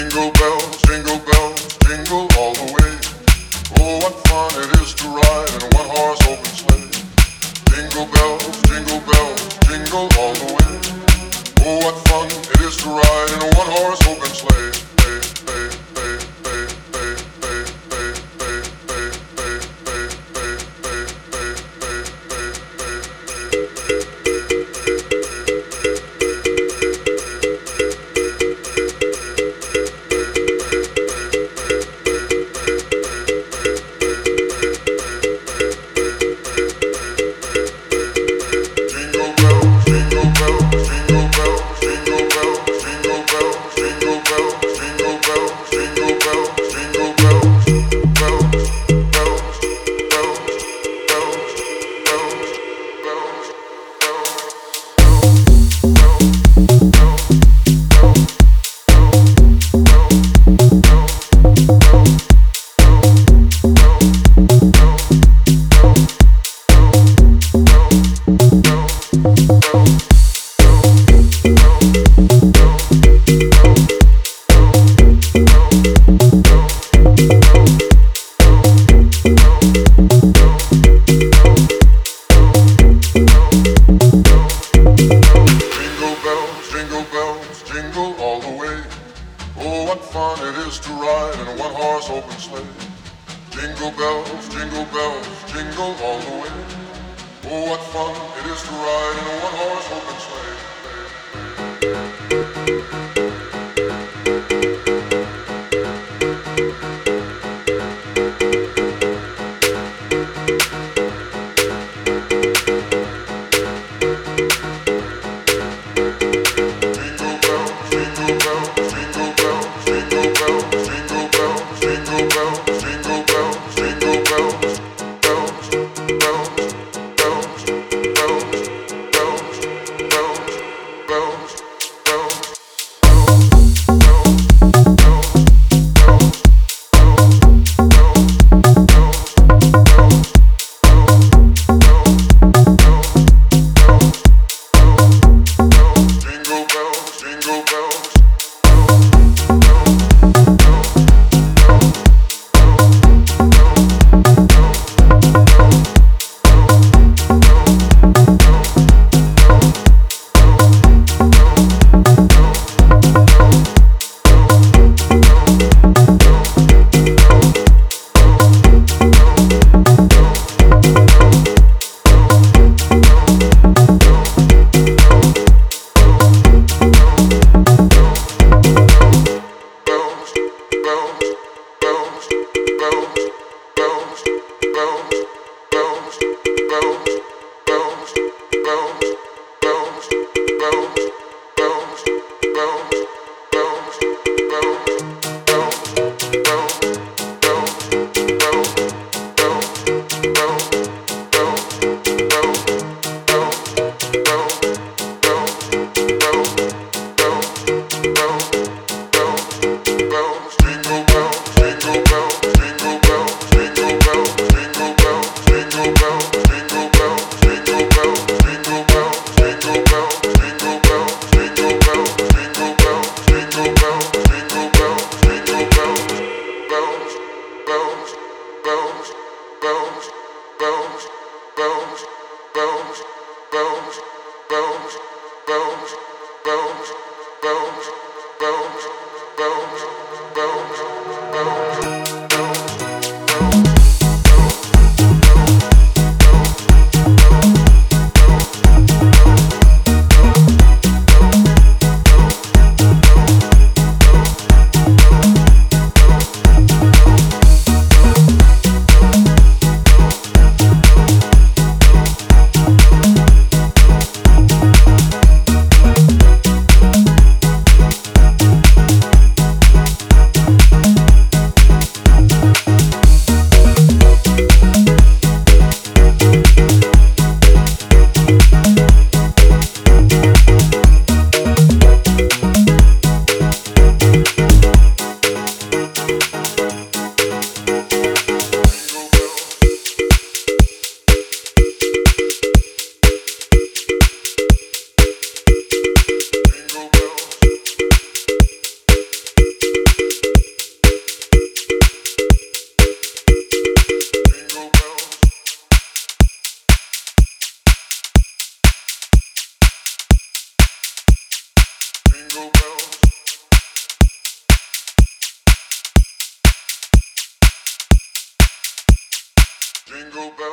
jingle bells, jingle all the way. Oh, what fun it is to ride in a one-horse open sleigh. Jingle bells, jingle all the way. Oh, what fun it is to ride in a one-horse open sleigh. Hey, hey, hey, hey, hey, hey, hey, hey, hey, hey, hey, hey, hey, jingle all the way. Oh, what fun it is to ride in a one-horse open sleigh. Jingle bells, jingle all the way. Oh, what fun it is to ride in a one-horse open sleigh. Jingle bells, Jingle bells.